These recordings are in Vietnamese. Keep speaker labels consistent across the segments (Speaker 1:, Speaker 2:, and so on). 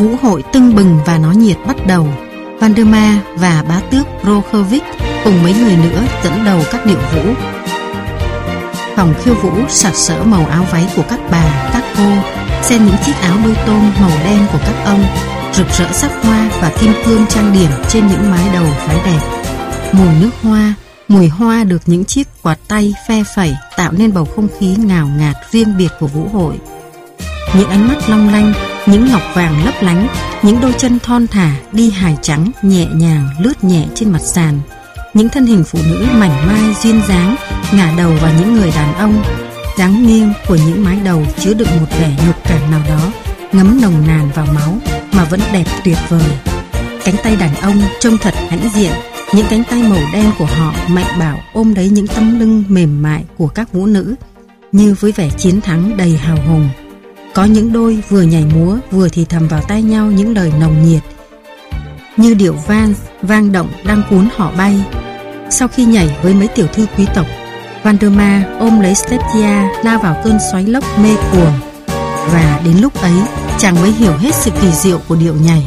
Speaker 1: Vũ hội tưng bừng và náo nhiệt bắt đầu. Valdemar và bá tước Rokovic cùng mấy người nữa dẫn đầu các điệu vũ. Phòng khiêu vũ sặc sỡ màu áo váy của các bà, các cô, xen những chiếc áo đôi tôm màu đen của các ông, rực rỡ sắc hoa và kim cương trang điểm trên những mái đầu phái đẹp. Mùi nước hoa, mùi hoa được những chiếc quạt tay phe phẩy tạo nên bầu không khí ngào ngạt riêng biệt của vũ hội. Những ánh mắt long lanh, những ngọc vàng lấp lánh, những đôi chân thon thả đi hài trắng nhẹ nhàng lướt nhẹ trên mặt sàn. Những thân hình phụ nữ mảnh mai duyên dáng ngả đầu vào những người đàn ông. Dáng nghiêng của những mái đầu chứa đựng một vẻ nhục cảm nào đó, ngấm nồng nàn vào máu mà vẫn đẹp tuyệt vời. Cánh tay đàn ông trông thật hãnh diện. Những cánh tay màu đen của họ mạnh bạo ôm lấy những tấm lưng mềm mại của các vũ nữ, như với vẻ chiến thắng đầy hào hùng. Có những đôi vừa nhảy múa vừa thì thầm vào tai nhau những lời nồng nhiệt, như điệu vals vang động đang cuốn họ bay. Sau khi nhảy với mấy tiểu thư quý tộc, Valdemar ôm lấy Steptia lao vào cơn xoáy lốc mê cuồng. Và đến lúc ấy chàng mới hiểu hết sự kỳ diệu của điệu nhảy.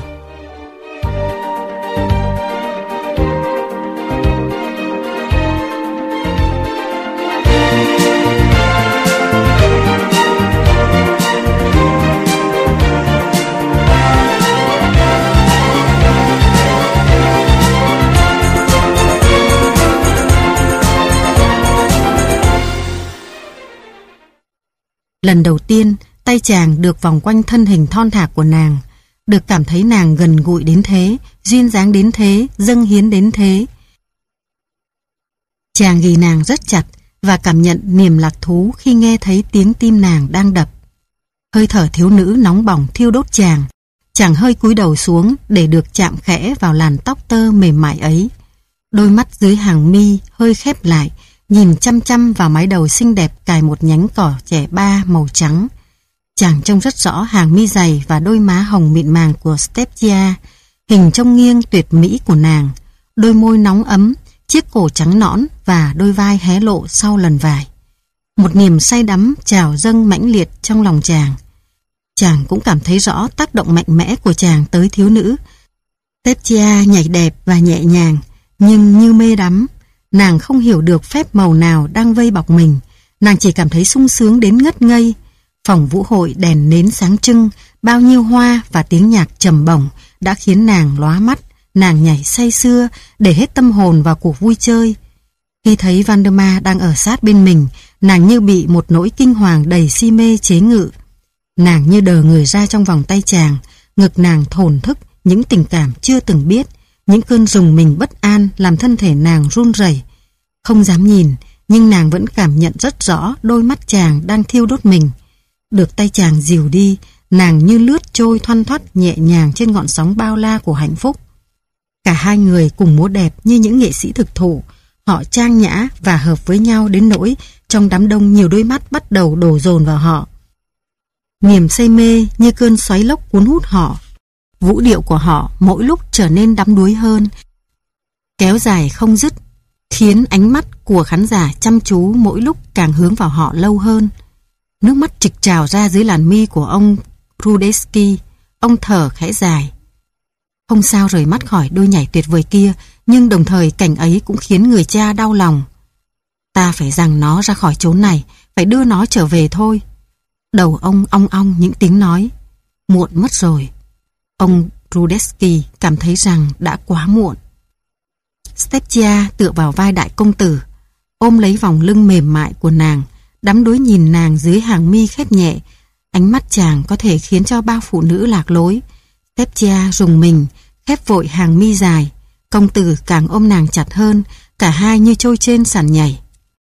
Speaker 1: Lần đầu tiên, tay chàng được vòng quanh thân hình thon thả của nàng, được cảm thấy nàng gần gũi đến thế, duyên dáng đến thế, dâng hiến đến thế. Chàng ghì nàng rất chặt và cảm nhận niềm lạc thú khi nghe thấy tiếng tim nàng đang đập. Hơi thở thiếu nữ nóng bỏng thiêu đốt chàng. Chàng hơi cúi đầu xuống để được chạm khẽ vào làn tóc tơ mềm mại ấy. Đôi mắt dưới hàng mi hơi khép lại, nhìn chăm chăm vào mái đầu xinh đẹp cài một nhánh cỏ trẻ ba màu trắng. Chàng trông rất rõ hàng mi dày và đôi má hồng mịn màng của Steptia, hình trông nghiêng tuyệt mỹ của nàng, đôi môi nóng ấm, chiếc cổ trắng nõn và đôi vai hé lộ sau lần vải. Một niềm say đắm trào dâng mãnh liệt trong lòng chàng. Chàng cũng cảm thấy rõ tác động mạnh mẽ của chàng tới thiếu nữ. Steptia nhảy đẹp và nhẹ nhàng, nhưng như mê đắm. Nàng không hiểu được phép màu nào đang vây bọc mình. Nàng chỉ cảm thấy sung sướng đến ngất ngây. Phòng vũ hội đèn nến sáng trưng, bao nhiêu hoa và tiếng nhạc trầm bổng đã khiến nàng lóa mắt. Nàng nhảy say sưa để hết tâm hồn vào cuộc vui chơi. Khi thấy Valdemar đang ở sát bên mình, nàng như bị một nỗi kinh hoàng đầy si mê chế ngự. Nàng như đờ người ra trong vòng tay chàng, ngực nàng thổn thức những tình cảm chưa từng biết. Những cơn rùng mình bất an làm thân thể nàng run rẩy. Không dám nhìn, nhưng nàng vẫn cảm nhận rất rõ đôi mắt chàng đang thiêu đốt mình. Được tay chàng dìu đi, nàng như lướt trôi thoăn thoắt nhẹ nhàng trên ngọn sóng bao la của hạnh phúc. Cả hai người cùng múa đẹp như những nghệ sĩ thực thụ. Họ trang nhã và hợp với nhau đến nỗi trong đám đông nhiều đôi mắt bắt đầu đổ dồn vào họ. Niềm say mê như cơn xoáy lốc cuốn hút họ. Vũ điệu của họ mỗi lúc trở nên đắm đuối hơn, kéo dài không dứt, khiến ánh mắt của khán giả chăm chú mỗi lúc càng hướng vào họ lâu hơn. Nước mắt trực trào ra dưới làn mi của ông Rudetsky. Ông thở khẽ dài. Không sao rời mắt khỏi đôi nhảy tuyệt vời kia, nhưng đồng thời cảnh ấy cũng khiến người cha đau lòng. Ta phải giằng nó ra khỏi chốn này, phải đưa nó trở về thôi. Đầu ông ong ong những tiếng nói. Muộn mất rồi. Ông Rudetsky cảm thấy rằng đã quá muộn. Steptia tựa vào vai đại công tử, ôm lấy vòng lưng mềm mại của nàng, đắm đuối nhìn nàng dưới hàng mi khép nhẹ. Ánh mắt chàng có thể khiến cho bao phụ nữ lạc lối. Steptia rùng mình, khép vội hàng mi dài. Công tử càng ôm nàng chặt hơn, cả hai như trôi trên sàn nhảy.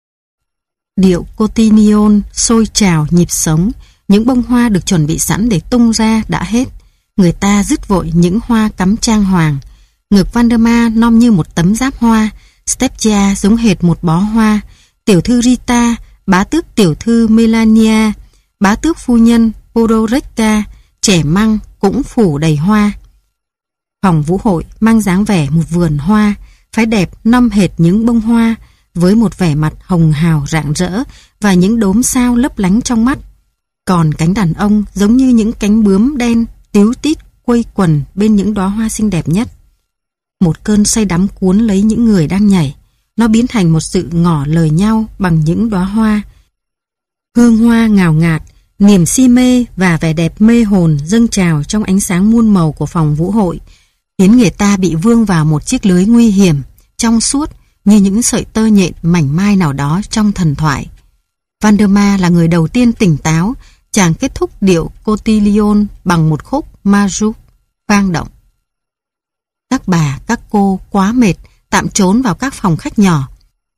Speaker 1: Điệu cotillion sôi trào nhịp sống. Những bông hoa được chuẩn bị sẵn để tung ra đã hết. Người ta dứt vội những hoa cắm trang hoàng. Ngực Valdemar non như một tấm giáp hoa, Steptia giống hệt một bó hoa. Tiểu thư Rita, bá tước tiểu thư Melania, bá tước phu nhân Podorecka, trẻ măng cũng phủ đầy hoa. Phòng vũ hội mang dáng vẻ một vườn hoa, phái đẹp năm hệt những bông hoa, với một vẻ mặt hồng hào rạng rỡ và những đốm sao lấp lánh trong mắt. Còn cánh đàn ông giống như những cánh bướm đen tíu tít quây quần bên những đóa hoa xinh đẹp nhất. Một cơn say đắm cuốn lấy những người đang nhảy. Nó biến thành một sự ngỏ lời nhau bằng những đóa hoa. Hương hoa ngào ngạt, niềm si mê và vẻ đẹp mê hồn dâng trào trong ánh sáng muôn màu của phòng vũ hội, khiến người ta bị vương vào một chiếc lưới nguy hiểm, trong suốt như những sợi tơ nhện mảnh mai nào đó trong thần thoại. Valdemar là người đầu tiên tỉnh táo. Chàng kết thúc điệu Cotillion bằng một khúc Majour vang động. Các bà, các cô quá mệt, tạm trốn vào các phòng khách nhỏ.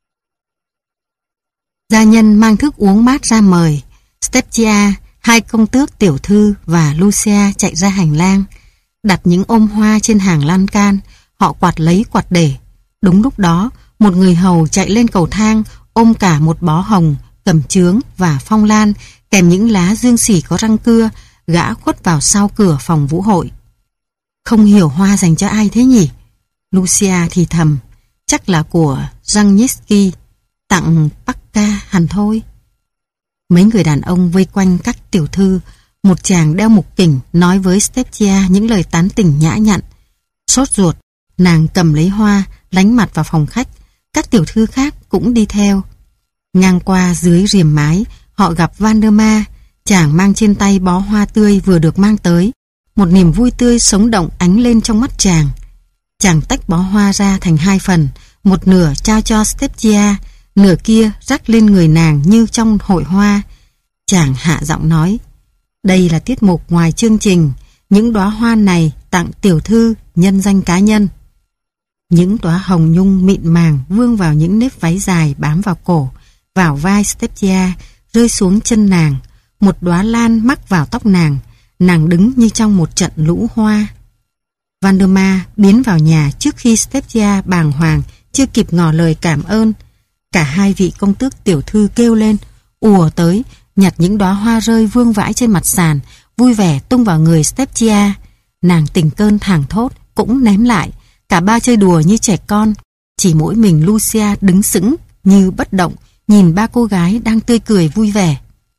Speaker 1: Gia nhân mang thức uống mát ra mời. Stepchia, hai công tước tiểu thư và Lucia chạy ra hành lang, đặt những ôm hoa trên hàng lan can. Họ quạt lấy quạt để. Đúng lúc đó, một người hầu chạy lên cầu thang, ôm cả một bó hồng, cẩm chướng và phong lan, kèm những lá dương xỉ có răng cưa. Gã khuất vào sau cửa phòng vũ hội. Không hiểu hoa dành cho ai thế nhỉ? Lucia thì thầm. Chắc là của Rangnitzky, tặng Pacca hẳn thôi. Mấy người đàn ông vây quanh các tiểu thư. Một chàng đeo mục kỉnh nói với Stepchia những lời tán tỉnh nhã nhặn. Sốt ruột, nàng cầm lấy hoa, lánh mặt vào phòng khách. Các tiểu thư khác cũng đi theo. Ngang qua dưới rìm mái, họ gặp Valdemar. Chàng mang trên tay bó hoa tươi vừa được mang tới. Một niềm vui tươi sống động ánh lên trong mắt chàng. Chàng tách bó hoa ra thành hai phần, một nửa trao cho Stepchia, nửa kia rắc lên người nàng như trong hội hoa. Chàng hạ giọng nói, đây là tiết mục ngoài chương trình, những đóa hoa này tặng tiểu thư nhân danh cá nhân. Những đóa hồng nhung mịn màng vương vào những nếp váy dài bám vào cổ, vào vai Stepchia, rơi xuống chân nàng. Một đóa lan mắc vào tóc nàng. Nàng đứng như trong một trận lũ hoa. Valdemar biến vào nhà trước khi Stepchia bàng hoàng, chưa kịp ngỏ lời cảm ơn. Cả hai vị công tước tiểu thư kêu lên, ùa tới, nhặt những đóa hoa rơi vương vãi trên mặt sàn, vui vẻ tung vào người Stepchia. Nàng tình cơn thảng thốt, cũng ném lại. Cả ba chơi đùa như trẻ con. Chỉ mỗi mình Lucia đứng sững như bất động, nhìn ba cô gái đang tươi cười vui vẻ.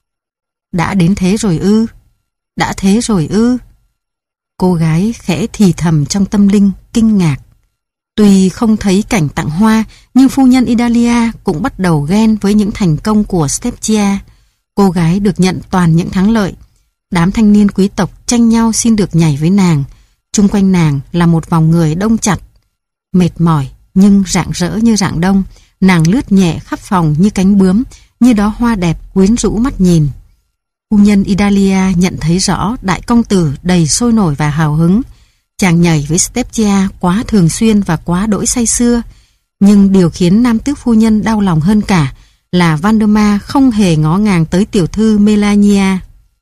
Speaker 1: Đã đến thế rồi ư? Đã thế rồi ư? Cô gái khẽ thì thầm trong tâm linh kinh ngạc. Tuy không thấy cảnh tặng hoa, nhưng phu nhân Idalia cũng bắt đầu ghen với những thành công của Stepchia. Cô gái được nhận toàn những thắng lợi. Đám thanh niên quý tộc tranh nhau xin được nhảy với nàng. Chung quanh nàng là một vòng người đông chặt. Mệt mỏi nhưng rạng rỡ như rạng đông, nàng lướt nhẹ khắp phòng như cánh bướm, như đóa hoa đẹp quyến rũ mắt nhìn. Phu nhân Idalia nhận thấy rõ đại công tử đầy sôi nổi và hào hứng. Chàng nhảy với Stepchia quá thường xuyên và quá đỗi say sưa. Nhưng điều khiến nam tước phu nhân đau lòng hơn cả là Valdemar không hề ngó ngàng tới tiểu thư Melania.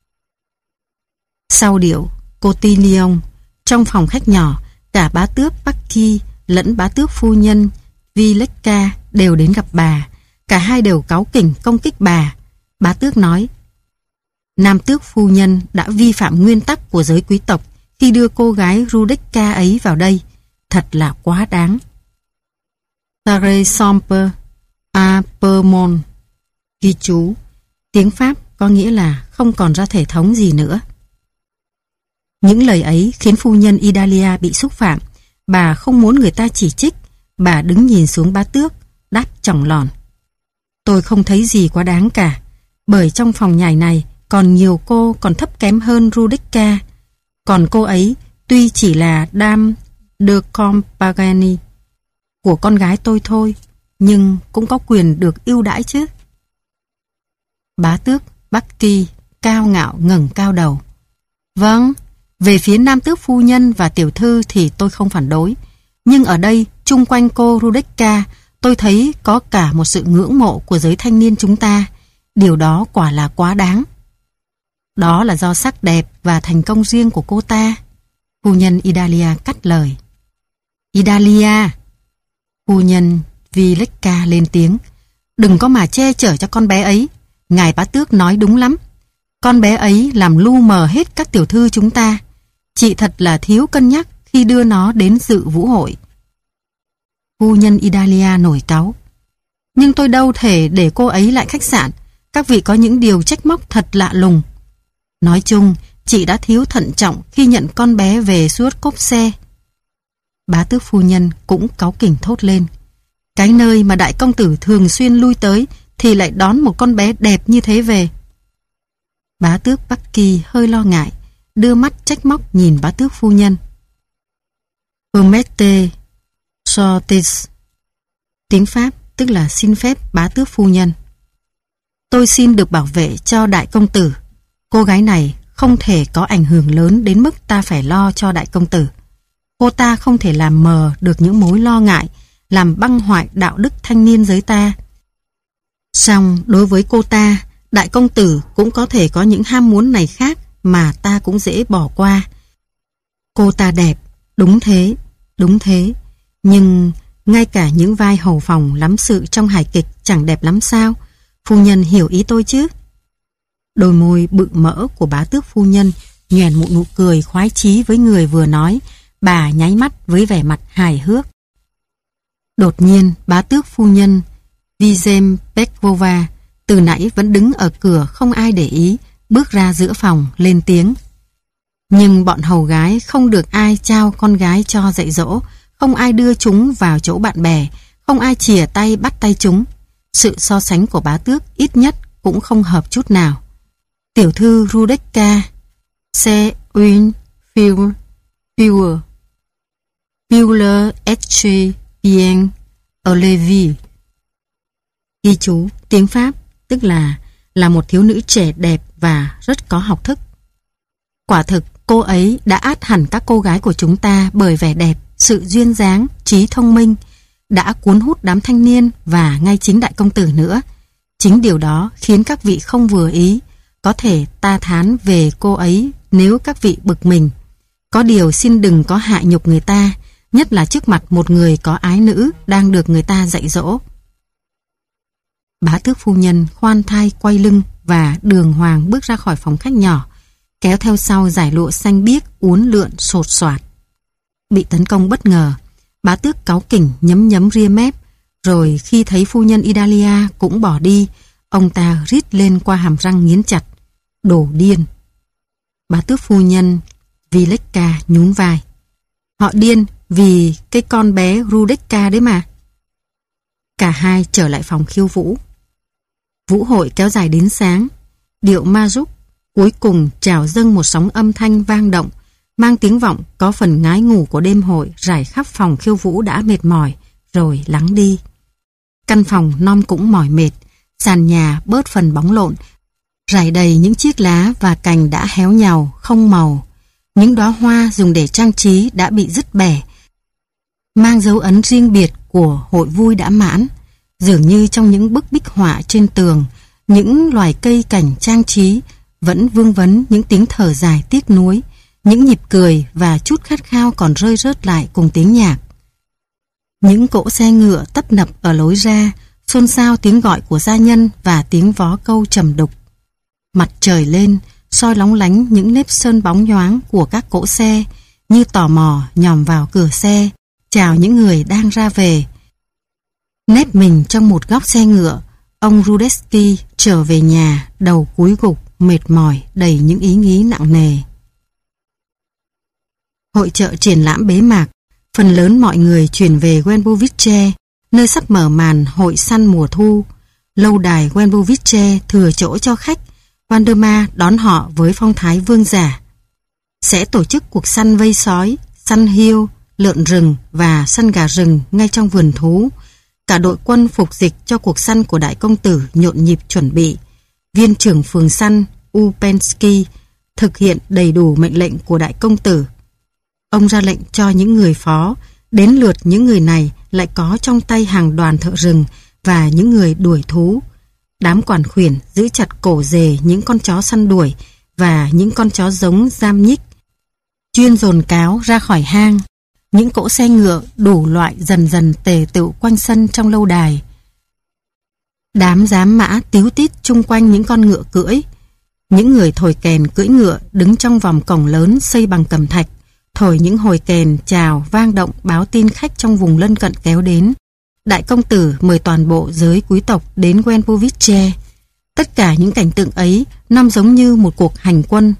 Speaker 1: Sau điệu Cotillion, trong phòng khách nhỏ, cả bá tước Pacchi lẫn bá tước phu nhân Villecca đều đến gặp bà. Cả hai đều cáu kỉnh công kích bà. Bá tước nói, nam tước phu nhân đã vi phạm nguyên tắc của giới quý tộc khi đưa cô gái Rudecca ấy vào đây. Thật là quá đáng. Tare Somper a Permon. Ghi chú, tiếng Pháp có nghĩa là không còn ra thể thống gì nữa. Những lời ấy khiến phu nhân Idalia bị xúc phạm. Bà không muốn người ta chỉ trích. Bà đứng nhìn xuống bá tước, đáp chỏng lòn. Tôi không thấy gì quá đáng cả, bởi trong phòng nhảy này còn nhiều cô còn thấp kém hơn Rudecca. Còn cô ấy tuy chỉ là dame de compagnie của con gái tôi thôi, nhưng cũng có quyền được ưu đãi chứ. Bá tước Pacchi cao ngạo ngẩng cao đầu. Vâng, về phía nam tước phu nhân và tiểu thư thì tôi không phản đối. Nhưng ở đây, chung quanh cô Rudecca, tôi thấy có cả một sự ngưỡng mộ của giới thanh niên chúng ta. Điều đó quả là quá đáng. Đó là do sắc đẹp và thành công riêng của cô ta. Phu nhân Idalia cắt lời. Idalia! Phu nhân Villecca lên tiếng. Đừng có mà che chở cho con bé ấy. Ngài bá tước nói đúng lắm. Con bé ấy làm lu mờ hết các tiểu thư chúng ta. Chị thật là thiếu cân nhắc khi đưa nó đến dự vũ hội. Phu nhân Idalia nổi cáu. Nhưng tôi đâu thể để cô ấy lại khách sạn. Các vị có những điều trách móc thật lạ lùng. Nói chung, chị đã thiếu thận trọng khi nhận con bé về suốt cốp xe. Bá tước phu nhân cũng cáu kỉnh thốt lên. Cái nơi mà đại công tử thường xuyên lui tới thì lại đón một con bé đẹp như thế về. Bá tước Bucky hơi lo ngại, đưa mắt trách móc nhìn bá tước phu nhân. Permettez, sortez. Tiếng Pháp tức là xin phép bá tước phu nhân. Tôi xin được bảo vệ cho đại công tử. Cô gái này không thể có ảnh hưởng lớn đến mức ta phải lo cho đại công tử. Cô ta không thể làm mờ được những mối lo ngại, làm băng hoại đạo đức thanh niên giới ta. Song đối với cô ta, đại công tử cũng có thể có những ham muốn này khác mà ta cũng dễ bỏ qua. Cô ta đẹp, đúng thế. Nhưng ngay cả những vai hầu phòng lắm sự trong hài kịch chẳng đẹp lắm sao? Phu nhân hiểu ý tôi chứ? Đôi môi bự mỡ của bá tước phu nhân nhoẻn một nụ cười khoái chí với người vừa nói. Bà nháy mắt với vẻ mặt hài hước. Đột nhiên bá tước phu nhân Vizem Pekvova từ nãy vẫn đứng ở cửa không ai để ý, bước ra giữa phòng lên tiếng. Nhưng bọn hầu gái không được ai trao con gái cho dạy dỗ, không ai đưa chúng vào chỗ bạn bè, không ai chìa tay bắt tay chúng. Sự so sánh của bá tước ít nhất cũng không hợp chút nào. Tiểu thư Rudecka, c'est une fille pure, est bien élevée. Ghi chú tiếng Pháp tức là một thiếu nữ trẻ đẹp và rất có học thức. Quả thực cô ấy đã át hẳn các cô gái của chúng ta bởi vẻ đẹp, sự duyên dáng, trí thông minh, đã cuốn hút đám thanh niên và ngay chính đại công tử nữa. Chính điều đó khiến các vị không vừa ý. Có thể ta thán về cô ấy nếu các vị bực mình. Có điều xin đừng có hạ nhục người ta, nhất là trước mặt một người có ái nữ đang được người ta dạy dỗ. Bá tước phu nhân khoan thai quay lưng và đường hoàng bước ra khỏi phòng khách nhỏ, kéo theo sau dải lụa xanh biếc uốn lượn sột soạt. Bị tấn công bất ngờ, bá tước cáu kỉnh nhấm ria mép, rồi khi thấy phu nhân Idalia cũng bỏ đi, ông ta rít lên qua hàm răng nghiến chặt. Đồ điên! Bá tước phu nhân Vileka nhún vai. Họ điên vì cái con bé Rudecka đấy mà. Cả hai trở lại phòng khiêu vũ. Vũ hội kéo dài đến sáng. Điệu ma rúc cuối cùng trào dâng một sóng âm thanh vang động, mang tiếng vọng có phần ngái ngủ của đêm hội rải khắp phòng khiêu vũ đã mệt mỏi, rồi lắng đi. Căn phòng non cũng mỏi mệt, sàn nhà bớt phần bóng lộn, rải đầy những chiếc lá và cành đã héo nhàu, không màu. Những đóa hoa dùng để trang trí đã bị dứt bẻ, mang dấu ấn riêng biệt của hội vui đã mãn. Dường như trong những bức bích họa trên tường, những loài cây cảnh trang trí vẫn vương vấn những tiếng thở dài tiếc nuối, những nhịp cười và chút khát khao còn rơi rớt lại cùng tiếng nhạc. Những cỗ xe ngựa tấp nập ở lối ra, xôn xao tiếng gọi của gia nhân và tiếng vó câu trầm đục. Mặt trời lên, soi lóng lánh những nếp sơn bóng nhoáng của các cỗ xe, như tò mò nhòm vào cửa xe, chào những người đang ra về. Nép mình trong một góc xe ngựa, ông Rudetsky trở về nhà, đầu cúi gục, mệt mỏi, đầy những ý nghĩ nặng nề. Hội chợ triển lãm bế mạc, phần lớn mọi người chuyển về Wenbovice, nơi sắp mở màn hội săn mùa thu. Lâu đài Wenbovice thừa chỗ cho khách, Waldemar đón họ với phong thái vương giả. Sẽ tổ chức cuộc săn vây sói, săn hươu, lợn rừng và săn gà rừng ngay trong vườn thú. Cả đội quân phục dịch cho cuộc săn của đại công tử nhộn nhịp chuẩn bị. Viên trưởng phường săn Upensky thực hiện đầy đủ mệnh lệnh của đại công tử. Ông ra lệnh cho những người phó, đến lượt những người này lại có trong tay hàng đoàn thợ rừng và những người đuổi thú. Đám quản khuyển giữ chặt cổ rề những con chó săn đuổi và những con chó giống giam nhích, chuyên dồn cáo ra khỏi hang. Những cỗ xe ngựa đủ loại dần dần tề tựu quanh sân trong lâu đài. Đám giám mã tíu tít chung quanh những con ngựa cưỡi. Những người thổi kèn cưỡi ngựa đứng trong vòng cổng lớn xây bằng cẩm thạch, thổi những hồi kèn chào vang động báo tin khách trong vùng lân cận kéo đến. Đại công tử mời toàn bộ giới quý tộc đến Wenbovice. Tất cả những cảnh tượng ấy năm giống như một cuộc hành quân.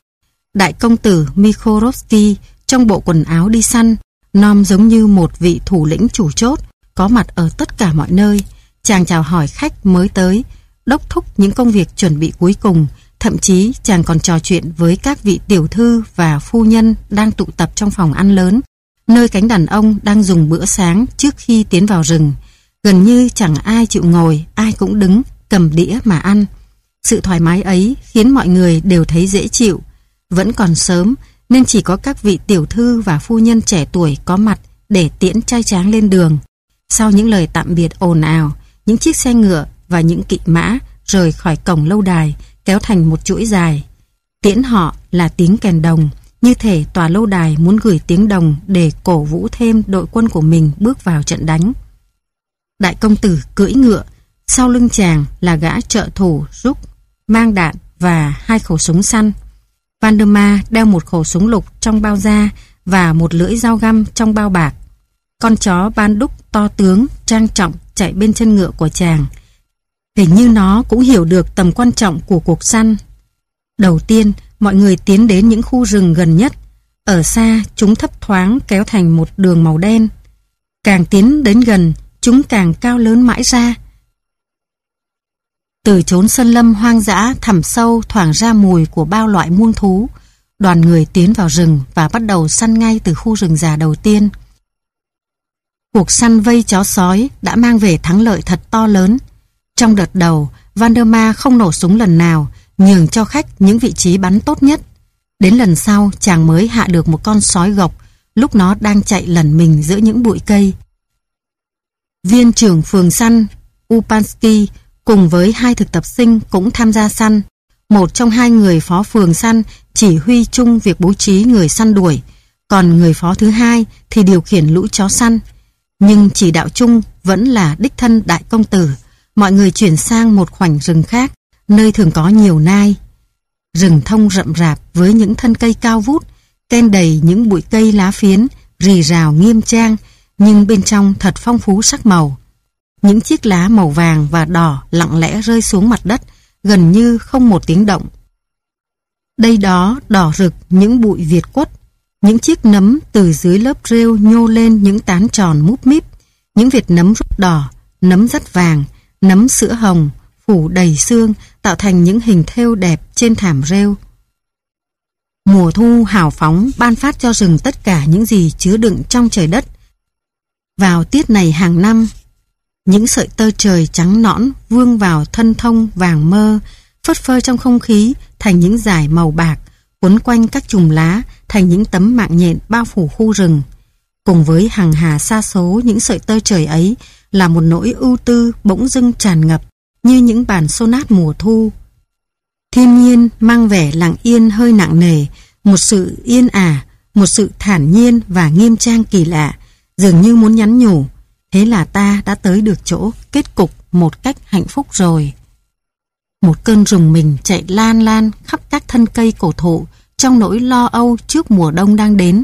Speaker 1: Đại công tử Mikhorovsky trong bộ quần áo đi săn, nom giống như một vị thủ lĩnh chủ chốt, có mặt ở tất cả mọi nơi. Chàng chào hỏi khách mới tới, đốc thúc những công việc chuẩn bị cuối cùng. Thậm chí chàng còn trò chuyện với các vị tiểu thư và phu nhân đang tụ tập trong phòng ăn lớn, nơi cánh đàn ông đang dùng bữa sáng trước khi tiến vào rừng. Gần như chẳng ai chịu ngồi, ai cũng đứng, cầm đĩa mà ăn. Sự thoải mái ấy khiến mọi người đều thấy dễ chịu. Vẫn còn sớm, nên chỉ có các vị tiểu thư và phu nhân trẻ tuổi có mặt để tiễn trai tráng lên đường. Sau những lời tạm biệt ồn ào, những chiếc xe ngựa và những kỵ mã rời khỏi cổng lâu đài, kéo thành một chuỗi dài. Tiễn họ là tiếng kèn đồng, như thể tòa lâu đài muốn gửi tiếng đồng để cổ vũ thêm đội quân của mình bước vào trận đánh. Đại công tử cưỡi ngựa, sau lưng chàng là gã trợ thủ Rúc mang đạn và 2 khẩu súng săn. Valdemar đeo một khẩu súng lục trong bao da và một lưỡi dao găm trong bao bạc. Con chó ban đúc to tướng, trang trọng chạy bên chân ngựa của chàng. Hình như nó cũng hiểu được tầm quan trọng của cuộc săn. Đầu tiên, mọi người tiến đến những khu rừng gần nhất. Ở xa, chúng thấp thoáng kéo thành một đường màu đen. Càng tiến đến gần, chúng càng cao lớn mãi ra. Từ chốn sơn lâm hoang dã thẳm sâu thoảng ra mùi của bao loại muông thú. Đoàn người tiến vào rừng và bắt đầu săn ngay từ khu rừng già đầu tiên. Cuộc săn vây chó sói đã mang về thắng lợi thật to lớn. Trong đợt đầu, Valdemar không nổ súng lần nào, nhường cho khách những vị trí bắn tốt nhất. Đến lần sau, chàng mới hạ được một con sói gộc, lúc nó đang chạy lẩn mình giữa những bụi cây. Viên trưởng phường săn, Upansky, cùng với 2 thực tập sinh cũng tham gia săn. Một trong 2 người phó phường săn chỉ huy chung việc bố trí người săn đuổi, còn người phó thứ 2 thì điều khiển lũ chó săn. Nhưng chỉ đạo chung vẫn là đích thân đại công tử. Mọi người chuyển sang một khoảnh rừng khác, nơi thường có nhiều nai. Rừng thông rậm rạp với những thân cây cao vút, ken đầy những bụi cây lá phiến, rì rào nghiêm trang, nhưng bên trong thật phong phú sắc màu. Những chiếc lá màu vàng và đỏ lặng lẽ rơi xuống mặt đất, gần như không một tiếng động. Đây đó đỏ rực những bụi việt quất, những chiếc nấm từ dưới lớp rêu nhô lên những tán tròn múp míp, những vệt nấm rút đỏ, nấm rất vàng, nấm sữa hồng, phủ đầy xương, tạo thành những hình thêu đẹp trên thảm rêu. Mùa thu hào phóng ban phát cho rừng tất cả những gì chứa đựng trong trời đất. Vào tiết này hàng năm, những sợi tơ trời trắng nõn vương vào thân thông vàng mơ, phất phơ trong không khí thành những dải màu bạc, quấn quanh các chùm lá thành những tấm mạng nhện bao phủ khu rừng. Cùng với hằng hà sa số những sợi tơ trời ấy là một nỗi ưu tư bỗng dưng tràn ngập như những bản sonat mùa thu. Thiên nhiên mang vẻ lặng yên hơi nặng nề, một sự yên ả, một sự thản nhiên và nghiêm trang kỳ lạ, dường như muốn nhắn nhủ, thế là ta đã tới được chỗ kết cục một cách hạnh phúc rồi. Một cơn rùng mình chạy lan lan khắp các thân cây cổ thụ trong nỗi lo âu trước mùa đông đang đến.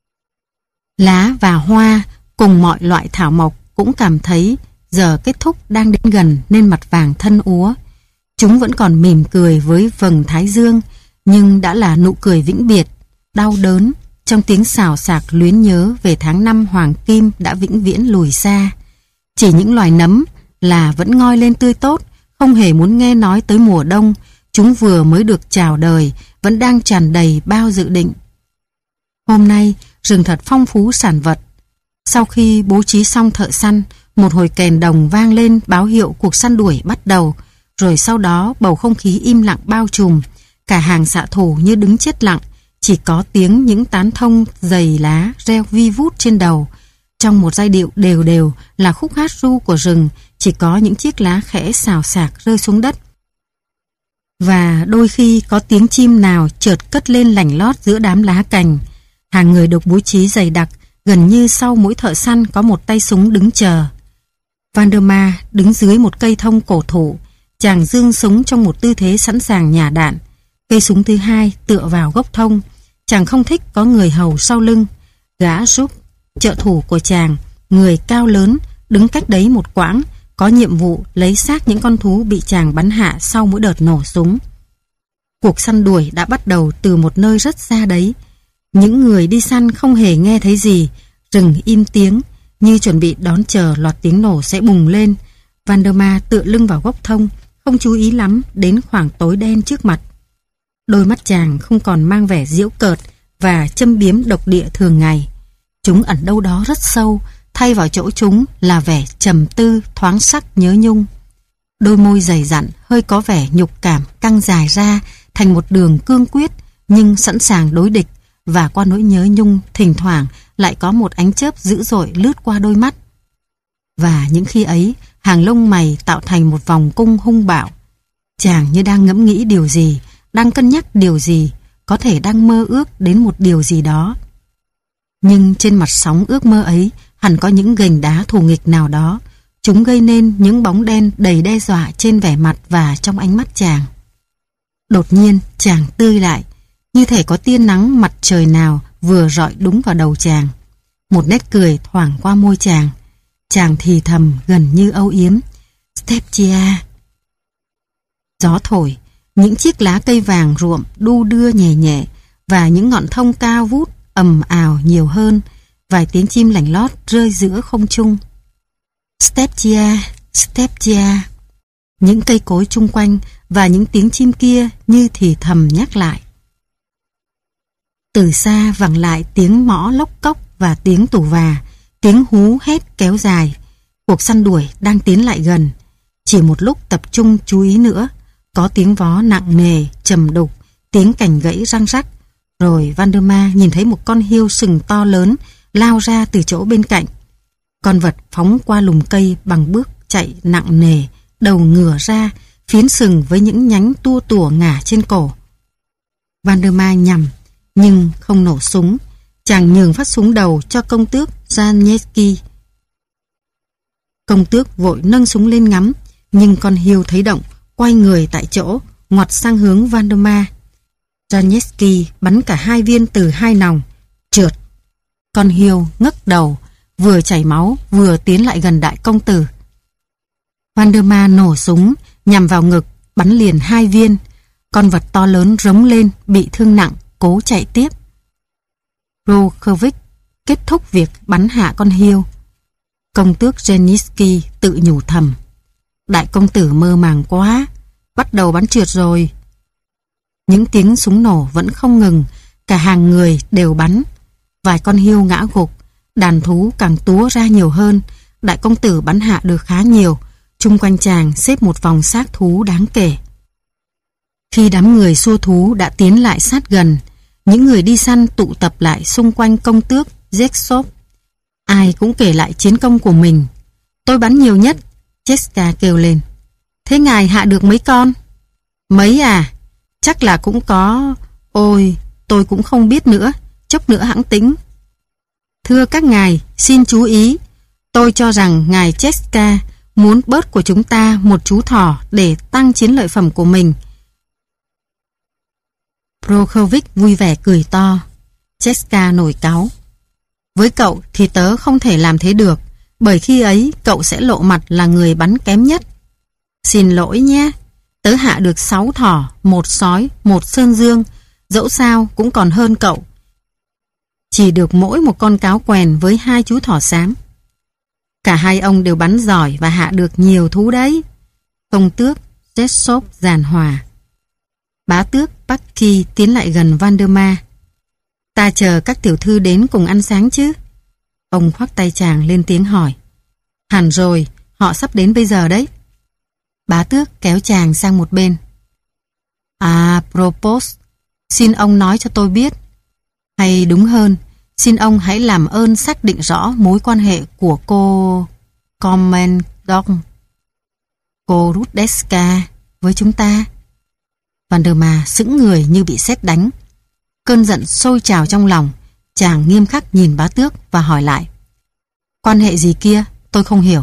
Speaker 1: Lá và hoa cùng mọi loại thảo mộc cũng cảm thấy giờ kết thúc đang đến gần nên mặt vàng thân úa. Chúng vẫn còn mỉm cười với vầng thái dương, nhưng đã là nụ cười vĩnh biệt, đau đớn trong tiếng xào xạc luyến nhớ về tháng năm hoàng kim đã vĩnh viễn lùi xa. Chỉ những loài nấm là vẫn ngoi lên tươi tốt, không hề muốn nghe nói tới mùa đông. Chúng vừa mới được chào đời, vẫn đang tràn đầy bao dự định. Hôm nay, rừng thật phong phú sản vật. Sau khi bố trí xong thợ săn, một hồi kèn đồng vang lên báo hiệu cuộc săn đuổi bắt đầu, rồi sau đó bầu không khí im lặng bao trùm, cả hàng xạ thủ như đứng chết lặng, chỉ có tiếng những tán thông dày lá reo vi vút trên đầu. Trong một giai điệu đều đều là khúc hát ru của rừng, chỉ có những chiếc lá khẽ xào xạc rơi xuống đất. Và đôi khi có tiếng chim nào chợt cất lên lảnh lót giữa đám lá cành. Hàng người được bố trí dày đặc, gần như sau mỗi thợ săn có một tay súng đứng chờ. Valdemar đứng dưới một cây thông cổ thụ, chàng giương súng trong một tư thế sẵn sàng nhả đạn. Cây súng thứ 2 tựa vào gốc thông, chàng không thích có người hầu sau lưng. Gã giúp trợ thủ của chàng, người cao lớn, đứng cách đấy một quãng, có nhiệm vụ lấy xác những con thú bị chàng bắn hạ sau mỗi đợt nổ súng. Cuộc săn đuổi đã bắt đầu từ một nơi rất xa đấy. Những người đi săn không hề nghe thấy gì, rừng im tiếng, như chuẩn bị đón chờ loạt tiếng nổ sẽ bùng lên. Valdemar tựa lưng vào gốc thông, không chú ý lắm đến khoảng tối đen trước mặt. Đôi mắt chàng không còn mang vẻ giễu cợt và châm biếm độc địa thường ngày. Chúng ẩn đâu đó rất sâu, thay vào chỗ chúng là vẻ trầm tư, thoáng sắc nhớ nhung. Đôi môi dày dặn, hơi có vẻ nhục cảm căng dài ra thành một đường cương quyết, nhưng sẵn sàng đối địch, và qua nỗi nhớ nhung thỉnh thoảng lại có một ánh chớp dữ dội lướt qua đôi mắt. Và những khi ấy, hàng lông mày tạo thành một vòng cung hung bạo. Chàng như đang ngẫm nghĩ điều gì, đang cân nhắc điều gì, có thể đang mơ ước đến một điều gì đó. Nhưng trên mặt sóng ước mơ ấy hẳn có những gành đá thù nghịch nào đó. Chúng gây nên những bóng đen đầy đe dọa trên vẻ mặt và trong ánh mắt chàng. Đột nhiên chàng tươi lại, như thể có tia nắng mặt trời nào vừa rọi đúng vào đầu chàng. Một nét cười thoảng qua môi chàng. Chàng thì thầm gần như âu yếm: Stepchia. Gió thổi, những chiếc lá cây vàng ruộm đu đưa nhẹ nhẹ, và những ngọn thông cao vút ầm ào nhiều hơn. Vài tiếng chim lảnh lót rơi giữa không trung. Stepchia, Stepchia. Những cây cối chung quanh và những tiếng chim kia như thì thầm nhắc lại. Từ xa vẳng lại tiếng mõ lốc cốc và tiếng tù và, tiếng hú hét kéo dài. Cuộc săn đuổi đang tiến lại gần. Chỉ một lúc tập trung chú ý nữa, có tiếng vó nặng nề, trầm đục, tiếng cành gãy răng rắc. Rồi Valdemar nhìn thấy một con hươu sừng to lớn lao ra từ chỗ bên cạnh. Con vật phóng qua lùm cây bằng bước chạy nặng nề, đầu ngửa ra, phiến sừng với những nhánh tua tủa ngả trên cổ. Valdemar nhằm, nhưng không nổ súng. Chàng nhường phát súng đầu cho công tước Janieski. Công tước vội nâng súng lên ngắm, nhưng con hươu thấy động, quay người tại chỗ, ngoặt sang hướng Valdemar. Janieski bắn cả hai viên từ hai nòng, trượt. Con hươu ngấc đầu, vừa chảy máu vừa tiến lại gần đại công tử. Valdemar nổ súng nhằm vào ngực, bắn liền hai viên. Con vật to lớn rống lên, bị thương nặng, cố chạy tiếp. Rokovic kết thúc việc bắn hạ con hươu. Công tước Janieski tự nhủ thầm: đại công tử mơ màng quá, bắt đầu bắn trượt rồi. Những tiếng súng nổ vẫn không ngừng, cả hàng người đều bắn. Vài con hươu ngã gục, đàn thú càng túa ra nhiều hơn. Đại công tử bắn hạ được khá nhiều. Chung quanh chàng xếp một vòng xác thú đáng kể. Khi đám người xua thú đã tiến lại sát gần, những người đi săn tụ tập lại xung quanh công tước Jexop. Ai cũng kể lại chiến công của mình. Tôi bắn nhiều nhất, Jessica kêu lên. Thế ngài hạ được mấy con? Mấy à? Chắc là cũng có... Ôi, tôi cũng không biết nữa, chốc nữa hẵng tính. Thưa các ngài, xin chú ý. Tôi cho rằng ngài Jessica muốn bớt của chúng ta một chú thỏ để tăng chiến lợi phẩm của mình. Prokovic vui vẻ cười to. Jessica nổi cáu. Với cậu thì tớ không thể làm thế được, bởi khi ấy cậu sẽ lộ mặt là người bắn kém nhất. Xin lỗi nhé, tớ hạ được 6 thỏ, 1 sói, 1 sơn dương, dẫu sao cũng còn hơn cậu. Chỉ được mỗi một con cáo quèn với 2 chú thỏ xám. Cả hai ông đều bắn giỏi và hạ được nhiều thú đấy. Công tước Jessop giàn hòa. Bá tước Bucky tiến lại gần Valdemar. Ta chờ các tiểu thư đến cùng ăn sáng chứ? Ông khoác tay chàng lên tiếng hỏi. Hẳn rồi, họ sắp đến bây giờ đấy. Bá tước kéo chàng sang một bên. À, propos, xin ông nói cho tôi biết. Hay đúng hơn, xin ông hãy làm ơn xác định rõ mối quan hệ của cô Commendong, cô Rudeska với chúng ta. Valdemar sững người như bị sét đánh. Cơn giận sôi trào trong lòng. Chàng nghiêm khắc nhìn bá tước và hỏi lại. Quan hệ gì kia? Tôi không hiểu.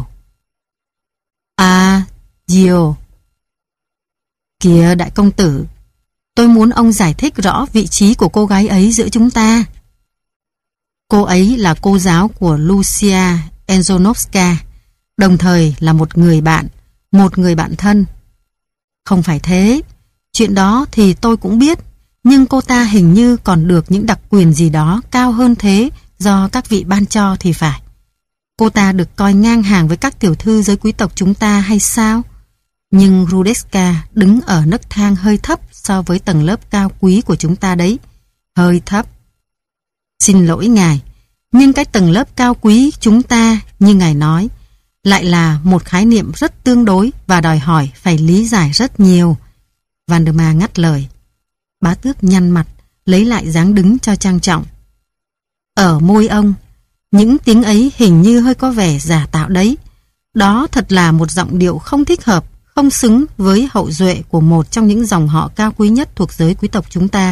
Speaker 1: À, Gio. Kìa đại công tử, tôi muốn ông giải thích rõ vị trí của cô gái ấy giữa chúng ta. Cô ấy là cô giáo của Lucia Enzonovska, đồng thời là một người bạn thân. Không phải thế. Chuyện đó thì tôi cũng biết, nhưng cô ta hình như còn được những đặc quyền gì đó cao hơn thế do các vị ban cho thì phải. Cô ta được coi ngang hàng với các tiểu thư giới quý tộc chúng ta hay sao? Nhưng Rudetska đứng ở nấc thang hơi thấp so với tầng lớp cao quý của chúng ta đấy. Hơi thấp. Xin lỗi ngài, nhưng cái tầng lớp cao quý chúng ta, như ngài nói, lại là một khái niệm rất tương đối và đòi hỏi phải lý giải rất nhiều. Valdemar ngắt lời. Bá tước nhăn mặt, lấy lại dáng đứng cho trang trọng. Ở môi ông, những tiếng ấy hình như hơi có vẻ giả tạo đấy. Đó thật là một giọng điệu không thích hợp, không xứng với hậu duệ của một trong những dòng họ cao quý nhất thuộc giới quý tộc chúng ta.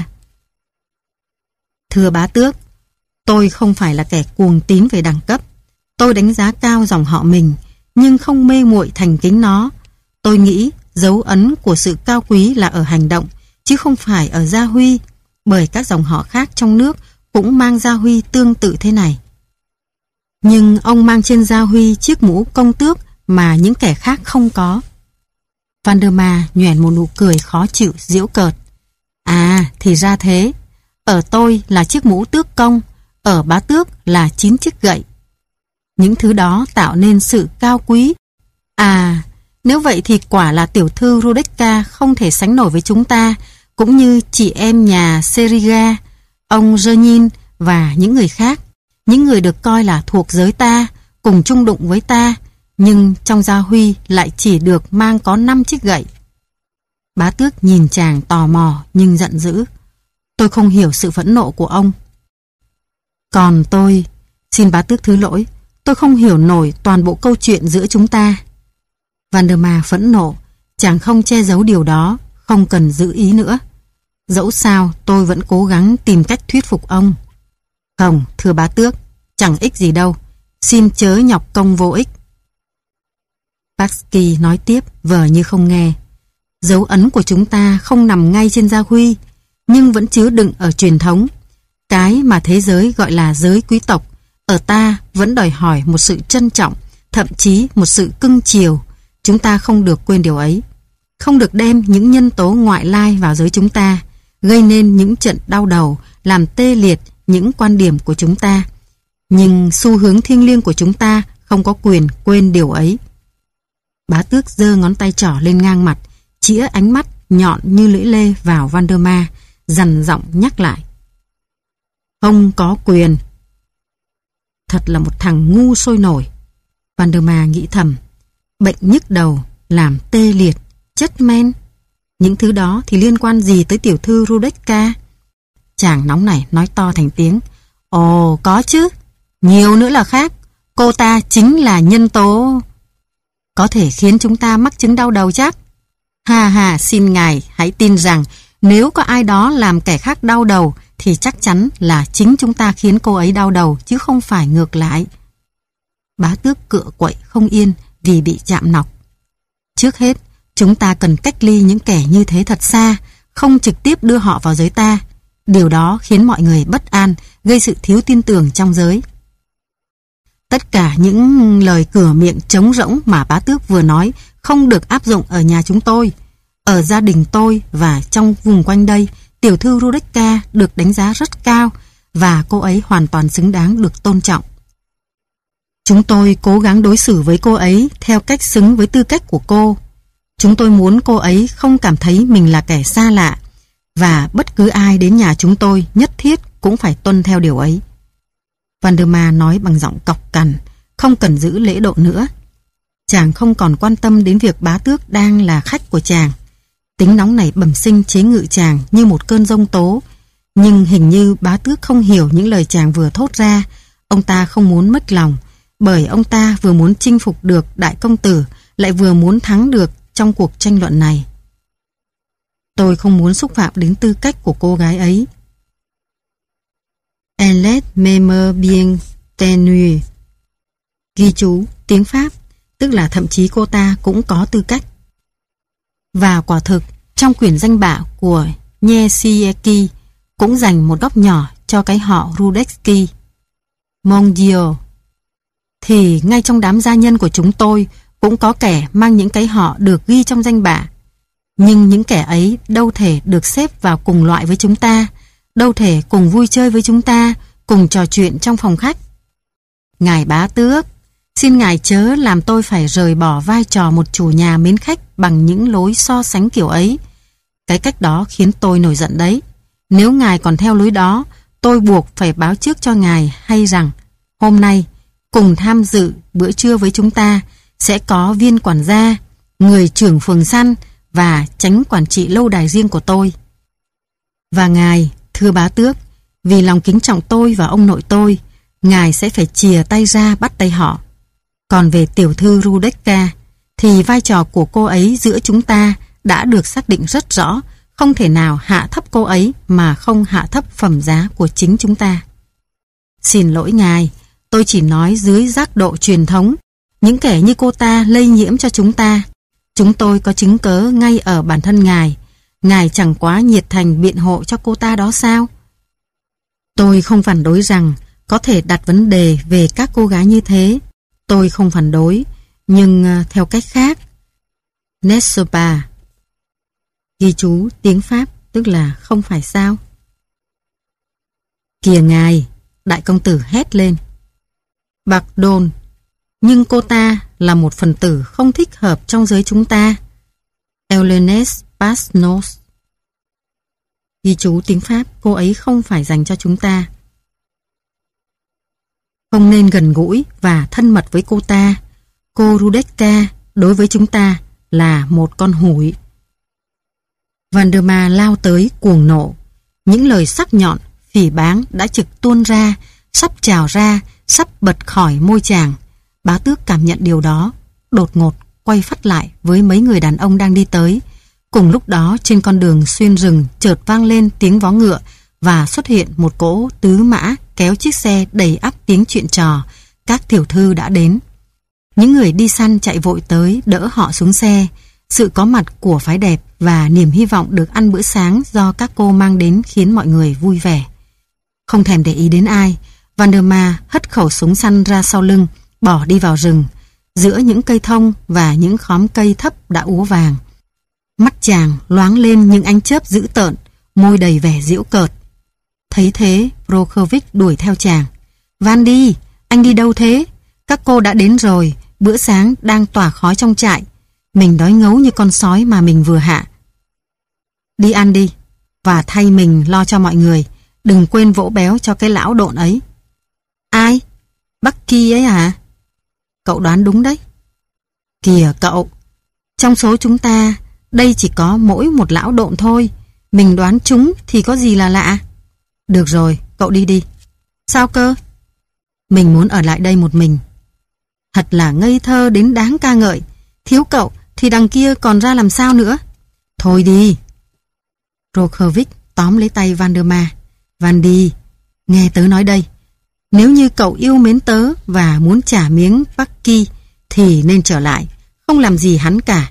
Speaker 1: Thưa bá tước, tôi không phải là kẻ cuồng tín về đẳng cấp. Tôi đánh giá cao dòng họ mình, nhưng không mê muội thành kính nó. Tôi nghĩ dấu ấn của sự cao quý là ở hành động, chứ không phải ở gia huy, bởi các dòng họ khác trong nước cũng mang gia huy tương tự thế này. Nhưng ông mang trên gia huy chiếc mũ công tước mà những kẻ khác không có. Valdemar nhoẻn một nụ cười khó chịu giễu cợt. À, thì ra thế. Ở tôi là chiếc mũ tước công, ở bá tước là 9 chiếc gậy. Những thứ đó tạo nên sự cao quý. À, nếu vậy thì quả là tiểu thư Rudetska không thể sánh nổi với chúng ta, cũng như chị em nhà Seriga, ông Jenin và những người khác. Những người được coi là thuộc giới ta, cùng chung đụng với ta, nhưng trong gia huy lại chỉ được mang có 5 chiếc gậy. Bá tước nhìn chàng tò mò nhưng giận dữ. Tôi không hiểu sự phẫn nộ của ông. Còn tôi, xin bá tước thứ lỗi, tôi không hiểu nổi toàn bộ câu chuyện giữa chúng ta. Valdemar phẫn nộ, chàng không che giấu điều đó, không cần giữ ý nữa. Dẫu sao tôi vẫn cố gắng tìm cách thuyết phục ông. Không, thưa bá tước, chẳng ích gì đâu, xin chớ nhọc công vô ích. Paxki nói tiếp vờ như không nghe. Dấu ấn của chúng ta không nằm ngay trên gia huy, nhưng vẫn chứa đựng ở truyền thống. Cái mà thế giới gọi là giới quý tộc, ở ta vẫn đòi hỏi một sự trân trọng, thậm chí một sự cưng chiều. Chúng ta không được quên điều ấy. Không được đem những nhân tố ngoại lai vào giới chúng ta, gây nên những trận đau đầu, làm tê liệt những quan điểm của chúng ta. Nhưng xu hướng thiêng liêng của chúng ta không có quyền quên điều ấy. Bá tước giơ ngón tay trỏ lên ngang mặt, chĩa ánh mắt nhọn như lưỡi lê vào Valdemar, dằn giọng nhắc lại. Không có quyền. Thật là một thằng ngu sôi nổi. Valdemar nghĩ thầm. Bệnh nhức đầu, làm tê liệt, chất men. Những thứ đó thì liên quan gì tới tiểu thư Rudetska? Chàng nóng này nói to thành tiếng. Ồ, có chứ. Nhiều nữa là khác. Cô ta chính là nhân tố có thể khiến chúng ta mắc chứng đau đầu chắc. Ha ha, xin ngài hãy tin rằng nếu có ai đó làm kẻ khác đau đầu thì chắc chắn là chính chúng ta khiến cô ấy đau đầu chứ không phải ngược lại. Bá tước cựa quậy không yên vì bị chạm nọc. Trước hết, chúng ta cần cách ly những kẻ như thế thật xa, không trực tiếp đưa họ vào giới ta. Điều đó khiến mọi người bất an, gây sự thiếu tin tưởng trong giới. Tất cả những lời cửa miệng trống rỗng mà bá tước vừa nói không được áp dụng ở nhà chúng tôi. Ở gia đình tôi và trong vùng quanh đây, tiểu thư Rudetska được đánh giá rất cao và cô ấy hoàn toàn xứng đáng được tôn trọng. Chúng tôi cố gắng đối xử với cô ấy theo cách xứng với tư cách của cô. Chúng tôi muốn cô ấy không cảm thấy mình là kẻ xa lạ, và bất cứ ai đến nhà chúng tôi nhất thiết cũng phải tuân theo điều ấy. Valdemar nói bằng giọng cộc cằn, không cần giữ lễ độ nữa. Chàng không còn quan tâm đến việc bá tước đang là khách của chàng. Tính nóng này bẩm sinh chế ngự chàng như một cơn giông tố, nhưng hình như bá tước không hiểu những lời chàng vừa thốt ra. Ông ta không muốn mất lòng, bởi ông ta vừa muốn chinh phục được đại công tử, lại vừa muốn thắng được trong cuộc tranh luận này. Tôi không muốn xúc phạm đến tư cách của cô gái ấy. Elle est même bien tenue. Ghi chú tiếng Pháp, tức là thậm chí cô ta cũng có tư cách. Và quả thực, trong quyển danh bạ của Nyesieki cũng dành một góc nhỏ cho cái họ Rudetsky. Mon Dieu! Thì ngay trong đám gia nhân của chúng tôi cũng có kẻ mang những cái họ được ghi trong danh bạ. Nhưng những kẻ ấy đâu thể được xếp vào cùng loại với chúng ta, đâu thể cùng vui chơi với chúng ta, cùng trò chuyện trong phòng khách. Ngài bá tước, xin ngài chớ làm tôi phải rời bỏ vai trò một chủ nhà mến khách bằng những lối so sánh kiểu ấy. Cái cách đó khiến tôi nổi giận đấy. Nếu ngài còn theo lối đó, tôi buộc phải báo trước cho ngài hay rằng hôm nay cùng tham dự bữa trưa với chúng ta sẽ có viên quản gia, người trưởng phường săn và chánh quản trị lâu đài riêng của tôi. Và ngài, thưa bá tước, vì lòng kính trọng tôi và ông nội tôi, ngài sẽ phải chìa tay ra bắt tay họ. Còn về tiểu thư Rudecka, thì vai trò của cô ấy giữa chúng ta đã được xác định rất rõ, không thể nào hạ thấp cô ấy mà không hạ thấp phẩm giá của chính chúng ta. Xin lỗi ngài, tôi chỉ nói dưới giác độ truyền thống. Những kẻ như cô ta lây nhiễm cho chúng ta. Chúng tôi có chứng cớ ngay ở bản thân ngài. Ngài chẳng quá nhiệt thành biện hộ cho cô ta đó sao? Tôi không phản đối rằng có thể đặt vấn đề về các cô gái như thế. Tôi không phản đối, nhưng theo cách khác. N'est-ce pas? Ghi chú tiếng Pháp tức là không phải sao? Kìa ngài, đại công tử hét lên. Pardon, nhưng cô ta là một phần tử không thích hợp trong giới chúng ta. Ellenes Pasnos. Ghi chú tiếng Pháp, cô ấy không phải dành cho chúng ta. Không nên gần gũi và thân mật với cô ta. Cô Rudecka đối với chúng ta là một con hủi. Valdemar lao tới cuồng nộ. Những lời sắc nhọn, phỉ báng đã trực tuôn ra, sắp trào ra, sắp bật khỏi môi chàng. Bá tước cảm nhận điều đó, đột ngột quay phắt lại với mấy người đàn ông đang đi tới. Cùng lúc đó trên con đường xuyên rừng chợt vang lên tiếng vó ngựa và xuất hiện một cỗ tứ mã kéo chiếc xe đầy ắp tiếng chuyện trò. Các tiểu thư đã đến. Những người đi săn chạy vội tới đỡ họ xuống xe. Sự có mặt của phái đẹp và niềm hy vọng được ăn bữa sáng do các cô mang đến khiến mọi người vui vẻ. Không thèm để ý đến ai, Valdemar hất khẩu súng săn ra sau lưng, bỏ đi vào rừng, giữa những cây thông và những khóm cây thấp đã úa vàng. Mắt chàng loáng lên những ánh chớp dữ tợn, môi đầy vẻ giễu cợt. Thấy thế, Prokofiev đuổi theo chàng. Vandy, anh đi đâu thế? Các cô đã đến rồi, bữa sáng đang tỏa khói trong trại. Mình đói ngấu như con sói mà mình vừa hạ. Đi ăn đi, và thay mình lo cho mọi người. Đừng quên vỗ béo cho cái lão độn ấy. Ai? Bucky ấy à? Cậu đoán đúng đấy. Kìa cậu, trong số chúng ta, đây chỉ có mỗi một lão độn thôi. Mình đoán chúng thì có gì là lạ. Được rồi, cậu đi đi. Sao cơ? Mình muốn ở lại đây một mình. Thật là ngây thơ đến đáng ca ngợi. Thiếu cậu thì đằng kia còn ra làm sao nữa. Thôi đi. Prokofiev tóm lấy tay Valdemar. Vandy, nghe tớ nói đây. Nếu như cậu yêu mến tớ và muốn trả miếng Bucky thì nên trở lại, không làm gì hắn cả.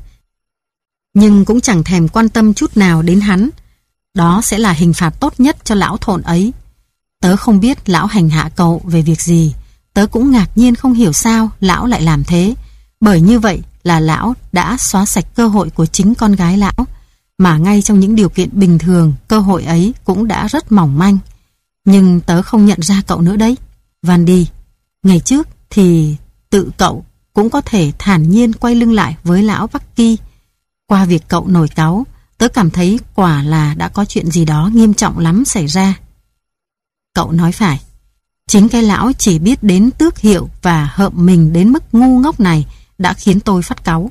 Speaker 1: Nhưng cũng chẳng thèm quan tâm chút nào đến hắn. Đó sẽ là hình phạt tốt nhất cho lão thộn ấy. Tớ không biết lão hành hạ cậu về việc gì. Tớ cũng ngạc nhiên không hiểu sao lão lại làm thế. Bởi như vậy là lão đã xóa sạch cơ hội của chính con gái lão. Mà ngay trong những điều kiện bình thường, cơ hội ấy cũng đã rất mỏng manh. Nhưng tớ không nhận ra cậu nữa đấy. Vandy, ngày trước thì tự cậu cũng có thể thản nhiên quay lưng lại với lão Bucky. Qua việc cậu nổi cáu, tớ cảm thấy quả là đã có chuyện gì đó nghiêm trọng lắm xảy ra. Cậu nói phải. Chính cái lão chỉ biết đến tước hiệu và hợm mình đến mức ngu ngốc này đã khiến tôi phát cáu.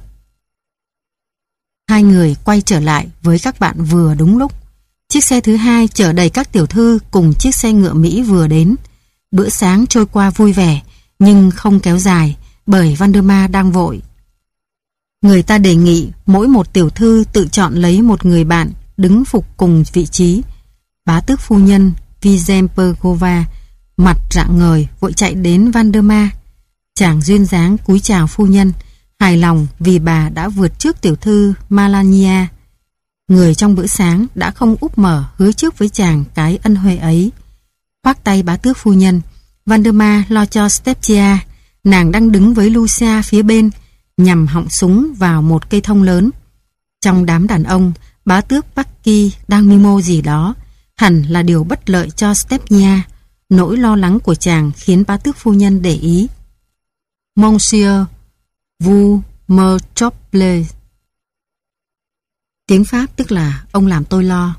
Speaker 1: Hai người quay trở lại với các bạn vừa đúng lúc. Chiếc xe thứ hai chở đầy các tiểu thư cùng chiếc xe ngựa Mỹ vừa đến. Bữa sáng trôi qua vui vẻ nhưng không kéo dài bởi Valdemar đang vội. Người ta đề nghị mỗi một tiểu thư tự chọn lấy một người bạn đứng phục cùng vị trí. Bá tước phu nhân Vizempergova mặt rạng ngời vội chạy đến Valdemar. Chàng duyên dáng cúi chào phu nhân, hài lòng vì bà đã vượt trước tiểu thư Malania. Người trong bữa sáng đã không úp mở hứa trước với chàng cái ân huệ ấy. Khoác tay bá tước phu nhân, Valdemar lo cho Stepchia. Nàng đang đứng với Lucia phía bên, nhằm họng súng vào một cây thông lớn. Trong đám đàn ông, bá tước Bucky đang mưu mô gì đó, hẳn là điều bất lợi cho Stepnia. Nỗi lo lắng của chàng khiến bá tước phu nhân để ý. Monsieur, vous me troublez. Tiếng Pháp tức là ông làm tôi lo.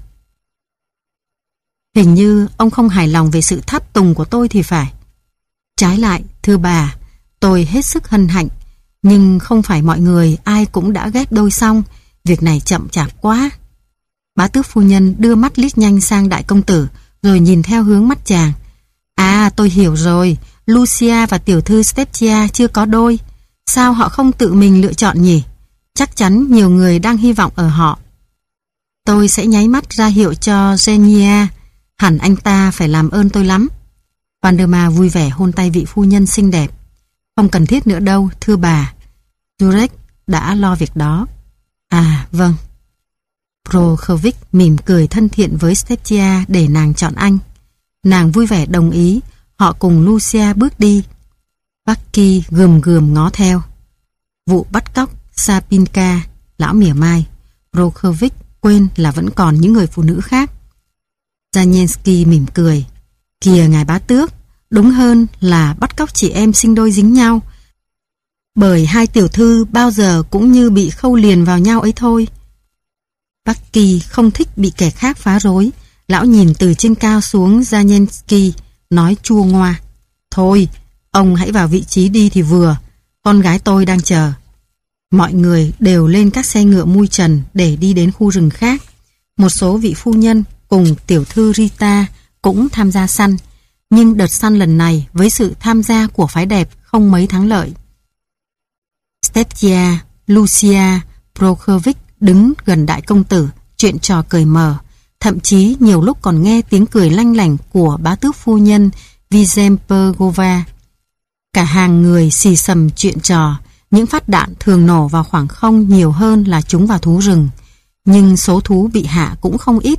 Speaker 1: Hình như ông không hài lòng về sự tháp tùng của tôi thì phải. Trái lại, thưa bà, tôi hết sức hân hạnh, nhưng không phải mọi người ai cũng đã ghép đôi xong, việc này chậm chạp quá. Bá tước phu nhân đưa mắt liếc nhanh sang đại công tử, rồi nhìn theo hướng mắt chàng. À, tôi hiểu rồi, Lucia và tiểu thư Stepchia chưa có đôi. Sao họ không tự mình lựa chọn nhỉ? Chắc chắn nhiều người đang hy vọng ở họ. Tôi sẽ nháy mắt ra hiệu cho Genia, hẳn anh ta phải làm ơn tôi lắm. Valdemar vui vẻ hôn tay vị phu nhân xinh đẹp. Không cần thiết nữa đâu, thưa bà. Jurek đã lo việc đó. À, vâng. Prokovic mỉm cười thân thiện với Stepchia để nàng chọn anh. Nàng vui vẻ đồng ý, họ cùng Lucia bước đi. Bucky gườm gườm ngó theo. Vụ bắt cóc Sapinka, lão mỉa mai. Prokovic quên là vẫn còn những người phụ nữ khác. Zaniensky mỉm cười. Kìa ngài bá tước, đúng hơn là bắt cóc chị em sinh đôi dính nhau. Bởi hai tiểu thư bao giờ cũng như bị khâu liền vào nhau ấy thôi. Bucky không thích bị kẻ khác phá rối. Lão nhìn từ trên cao xuống Zaniensky, nói chua ngoa. Thôi, ông hãy vào vị trí đi thì vừa. Con gái tôi đang chờ. Mọi người đều lên các xe ngựa mui trần để đi đến khu rừng khác. Một số vị phu nhân cùng tiểu thư Rita cũng tham gia săn. Nhưng đợt săn lần này với sự tham gia của phái đẹp không mấy thắng lợi. Stepchia, Lucia, Prokovic đứng gần đại công tử, chuyện trò cười mờ. Thậm chí nhiều lúc còn nghe tiếng cười lanh lảnh của bá tước phu nhân Vizempergova. Cả hàng người xì xầm chuyện trò. Những phát đạn thường nổ vào khoảng không nhiều hơn là trúng vào thú rừng. Nhưng số thú bị hạ cũng không ít.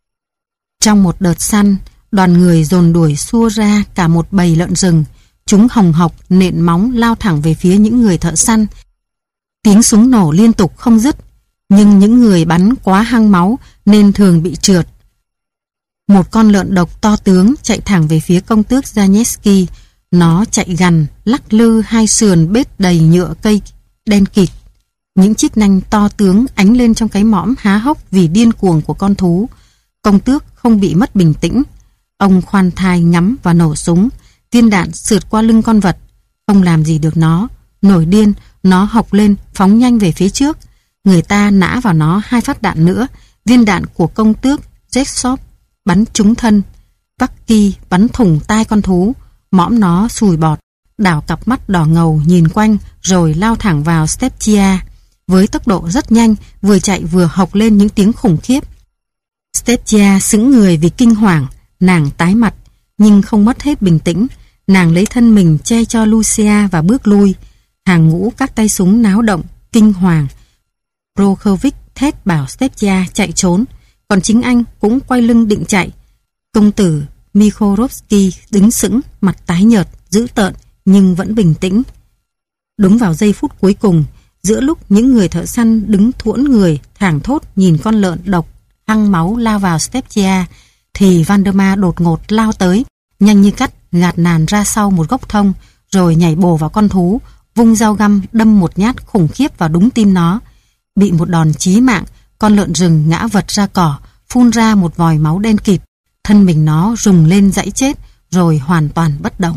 Speaker 1: Trong một đợt săn, đoàn người dồn đuổi xua ra cả một bầy lợn rừng. Chúng hồng hộc nện móng lao thẳng về phía những người thợ săn. Tiếng súng nổ liên tục không dứt. Nhưng những người bắn quá hăng máu nên thường bị trượt. Một con lợn độc to tướng chạy thẳng về phía công tước Zaniensky. Nó chạy gằn, lắc lư hai sườn bết đầy nhựa cây đen kịt. Những chiếc nanh to tướng ánh lên trong cái mõm há hốc vì điên cuồng của con thú. Công tước không bị mất bình tĩnh. Ông khoan thai ngắm và nổ súng. Viên đạn sượt qua lưng con vật. Không làm gì được nó. Nổi điên, nó hộc lên, phóng nhanh về phía trước. Người ta nã vào nó 2 phát đạn nữa. Viên đạn của công tước Jetsop bắn trúng thân. Bucky bắn thủng tai con thú. Mõm nó sùi bọt, đảo cặp mắt đỏ ngầu nhìn quanh rồi lao thẳng vào Stepchia. Với tốc độ rất nhanh, vừa chạy vừa hộc lên những tiếng khủng khiếp. Stepchia sững người vì kinh hoàng, nàng tái mặt, nhưng không mất hết bình tĩnh. Nàng lấy thân mình che cho Lucia và bước lui. Hàng ngũ các tay súng náo động, kinh hoàng. Prokovic thét bảo Stepchia chạy trốn, còn chính anh cũng quay lưng định chạy. Công tử Mikhorovsky đứng sững, mặt tái nhợt, dữ tợn nhưng vẫn bình tĩnh. Đúng vào giây phút cuối cùng, giữa lúc những người thợ săn đứng thuỗn người, thảng thốt nhìn con lợn độc hăng máu lao vào Stepchia, thì Valdemar đột ngột lao tới, nhanh như cắt gạt nàn ra sau một gốc thông, rồi nhảy bổ vào con thú, vung dao găm đâm một nhát khủng khiếp vào đúng tim nó. Bị một đòn chí mạng, con lợn rừng ngã vật ra cỏ, phun ra một vòi máu đen kịt. Thân mình nó rùng lên dãy chết, rồi hoàn toàn bất động.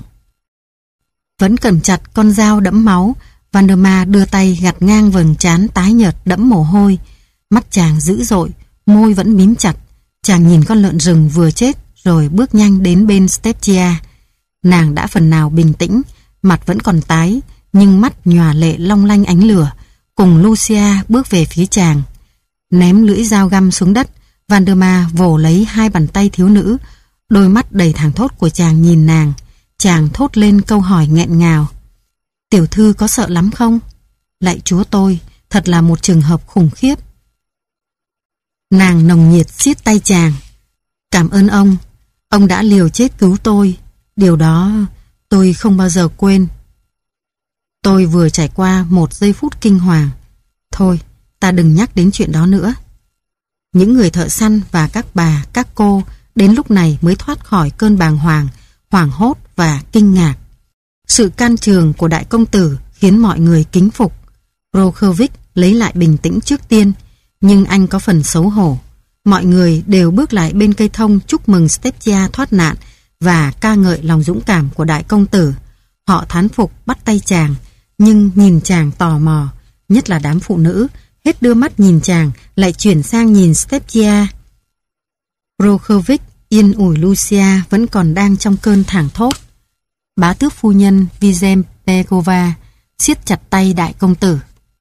Speaker 1: Vẫn cầm chặt con dao đẫm máu, Valdemar đưa tay gạt ngang vầng trán tái nhợt đẫm mồ hôi. Mắt chàng dữ dội, môi vẫn mím chặt. Chàng nhìn con lợn rừng vừa chết, rồi bước nhanh đến bên Stepchia. Nàng đã phần nào bình tĩnh, mặt vẫn còn tái, nhưng mắt nhòa lệ long lanh ánh lửa. Cùng Lucia bước về phía chàng. Ném lưỡi dao găm xuống đất, Valdemar vồ lấy 2 bàn tay thiếu nữ. Đôi mắt đầy thảng thốt của chàng nhìn nàng. Chàng thốt lên câu hỏi nghẹn ngào. Tiểu thư có sợ lắm không? Lạy chúa tôi, thật là một trường hợp khủng khiếp. Nàng nồng nhiệt siết tay chàng. Cảm ơn ông đã liều chết cứu tôi. Điều đó tôi không bao giờ quên. Tôi vừa trải qua một giây phút kinh hoàng. Thôi, ta đừng nhắc đến chuyện đó nữa. Những người thợ săn và các bà, các cô đến lúc này mới thoát khỏi cơn bàng hoàng, hoảng hốt và kinh ngạc. Sự can trường của đại công tử khiến mọi người kính phục. Brockovich lấy lại bình tĩnh trước tiên, nhưng anh có phần xấu hổ. Mọi người đều bước lại bên cây thông chúc mừng Stepchia thoát nạn và ca ngợi lòng dũng cảm của đại công tử. Họ thán phục bắt tay chàng, nhưng nhìn chàng tò mò, nhất là đám phụ nữ, hết đưa mắt nhìn chàng lại chuyển sang nhìn Stepchia. Brockovich yên ủi Lucia vẫn còn đang trong cơn thảng thốt. Bá tước phu nhân Vizempegova siết chặt tay đại công tử.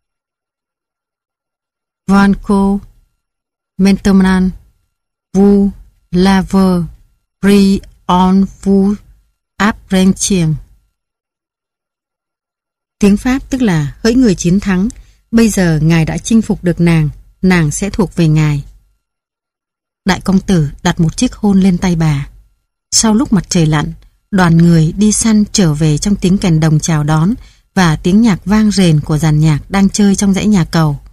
Speaker 1: Vanko Mentoman Vu Laver Pri on Vu Aprenchien. Tiếng Pháp tức là hỡi người chiến thắng, bây giờ ngài đã chinh phục được nàng sẽ thuộc về ngài. Đại công tử đặt một chiếc hôn lên tay bà. Sau lúc mặt trời lặn, đoàn người đi săn trở về trong tiếng kèn đồng chào đón và tiếng nhạc vang rền của dàn nhạc đang chơi trong dãy nhà cầu.